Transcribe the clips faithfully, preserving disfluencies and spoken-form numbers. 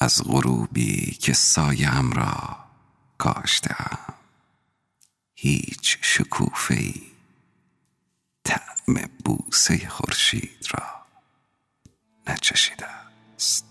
از غروبی که سایه‌ام را کاشته‌ام، هیچ شکوفه‌ای طعم بوسه خورشید را نچشیده است.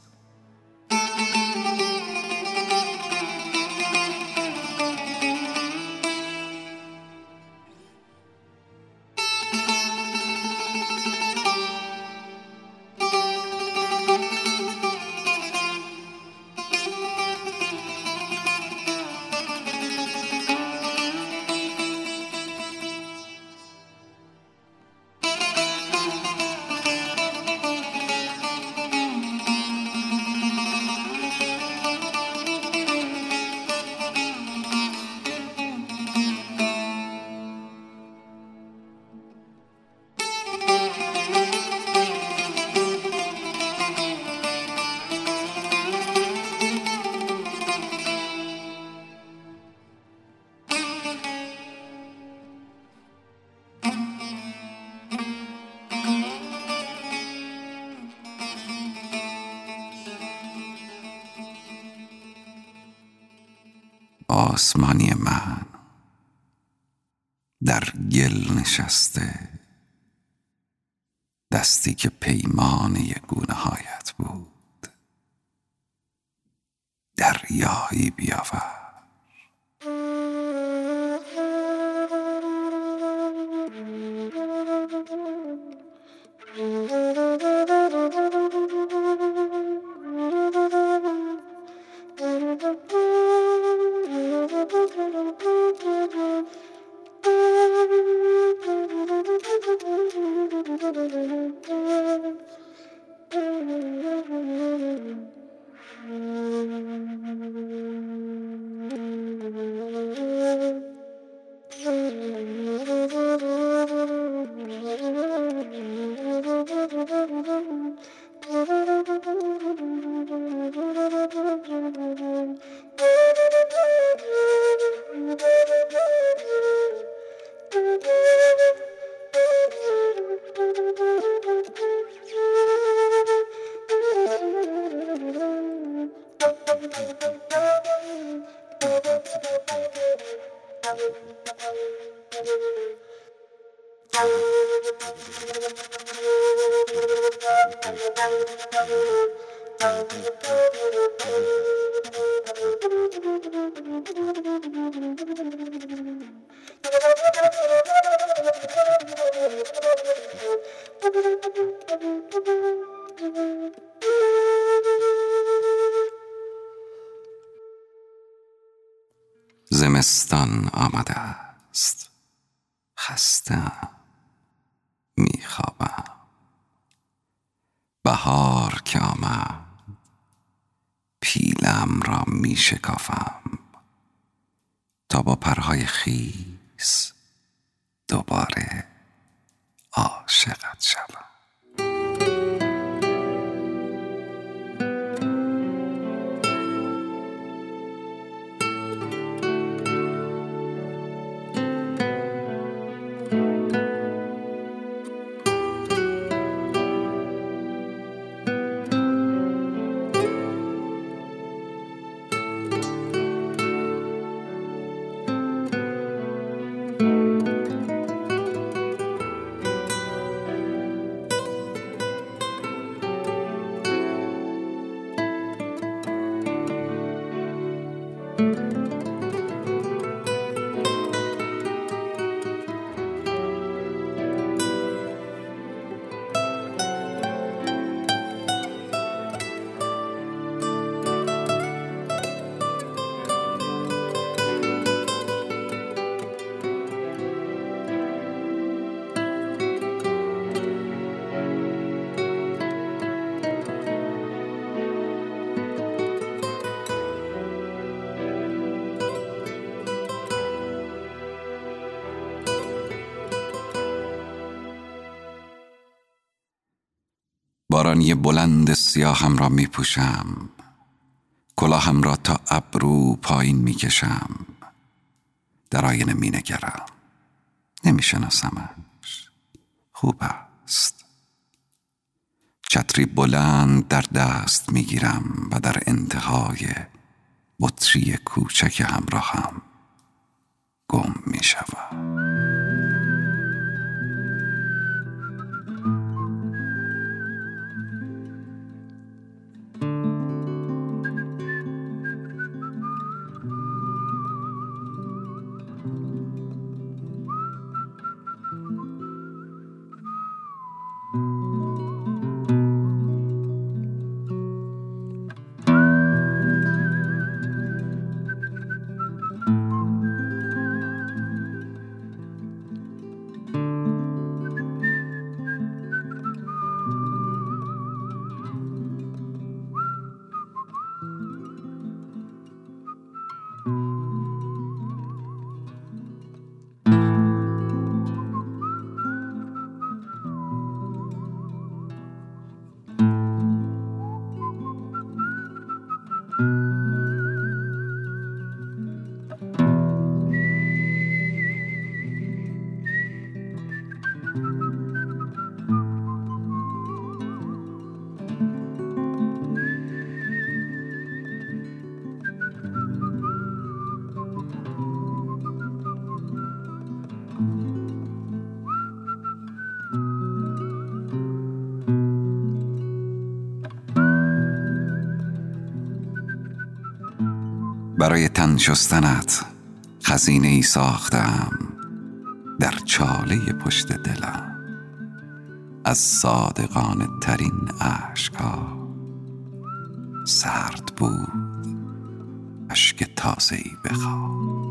آسمانی من در گل نشسته، دستی که پیمانه گونه هایت بود، دریایی بیاور. زمستان آمده است، خسته‌ام، میخوابم. بهار که آمد، پیلم را میشکافم تا با پرهای خیس دوباره عاشقت شوم. بارانی بلند سیاهم را می پوشم، کلاهم را تا ابرو پایین می کشم. در آینه می نگرم، نمی شناسمش. خوب است. چتری بلند در دست میگیرم و در انتهای بطری کوچک همراهم گم میشوم. برای تن شستنت خزینه ای ساختم در چاله پشت دلم، از صادقانه ترین اشک‌ها. سرد بود اشک تازه‌ای بخواه.